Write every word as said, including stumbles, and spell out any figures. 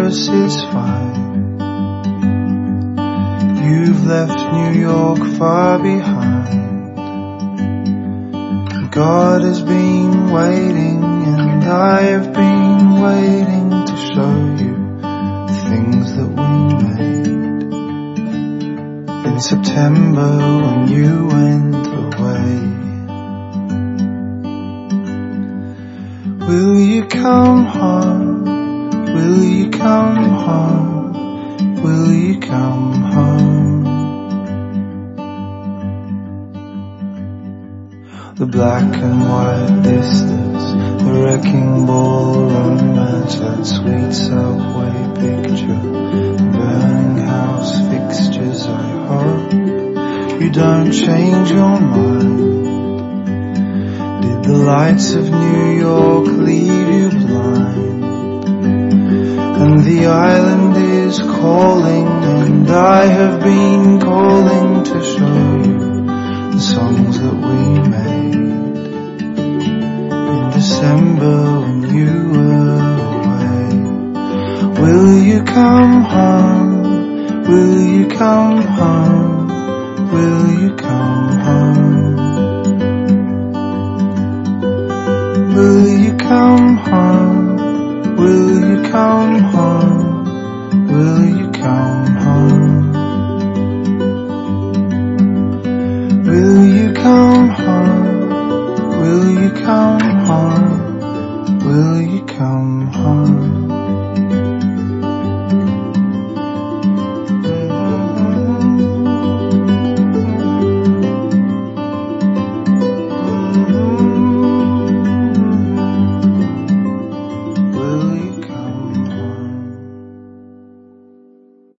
Paris is fine. You've left New York far behind. God has been waiting, and I have been waiting to show you the things that we made. In September when you went away. Will you come home? Will you come home? Will you come home? The black and white distance, the wrecking ball romance, that sweet subway picture, the burning house fixtures. I hope you don't change your mind. Did the lights of New York leave you blind? And the island is calling, and I have been calling to show you the songs that we made in December when you were away. Will you come home? Will you come home? Will you come home? Will you come home? Will you come home? Will you come home? Will you come home? Will you come home? Will you come home?